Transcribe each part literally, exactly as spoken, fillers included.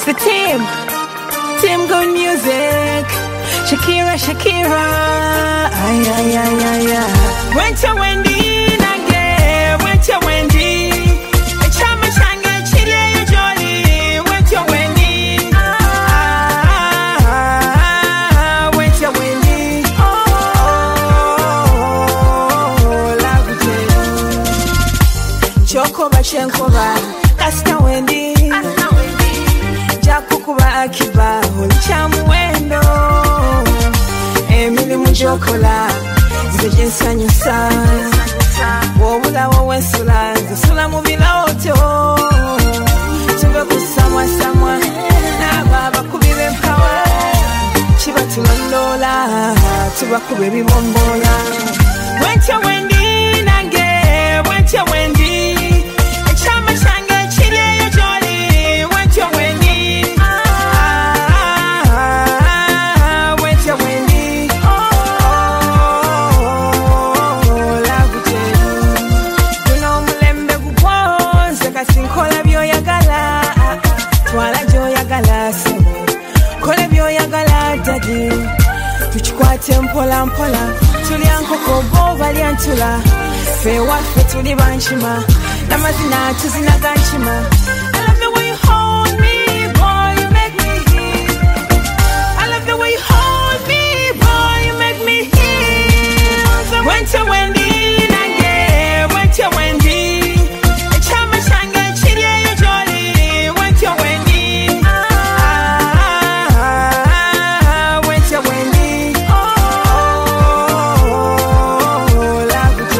It's the team. Team Good Music. Shakira, Shakira. Ay, ay, ay, ay, ay. Went to Wendy, Nage. Went to Wendy. Chama Shanga, Chile, Jolly. Went to Wendy. Ah, went to Wendy. Oh, love you. Choco Bashenkoba. Kasta Wendy. Jakukuba Akiba. Holchamu Wendo. Emily Mujokola. Zijinsa nyusa. Wobula wawesula. Zisula mubila oto. Tube kusamwa samwa. Na baba kubibe mpawa. Chiba tulolola. Tuba kubibi bombola. Wencha Wendy nange. Wencha Wendy. Chama change chile yo jolly. Wencha Wendy. Ah, wencha Wendy. Oh, love you. Kuno mulembe kuponze kasinkola byoyagala. Twala joyagala so. Kola byoyagala daddy. Tuchikwate mpola mpola. Tulyankoko bo balyantula. Fewa fetuli banchima. Namazina tuzina ganchima. I love the way you hold me, boy, you make me heal. I love the way you hold me, boy, you make me heal. Went to Wendy, Nange, went to Wendy. Chama Shanga, Chile, you jolly. Went to Wendy. Ah, went to Wendy. Oh, love you.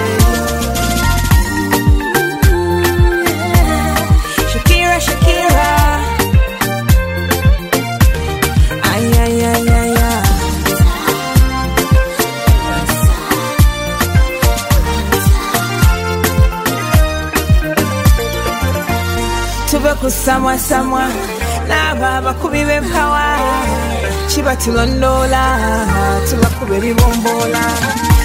Shakira, Shakira. Ay, ay, ay, ay, ay. Tube kusamwa samwa. Na baba kubibe mpawa. Chiba tulondola. Tuba kubibi bombola.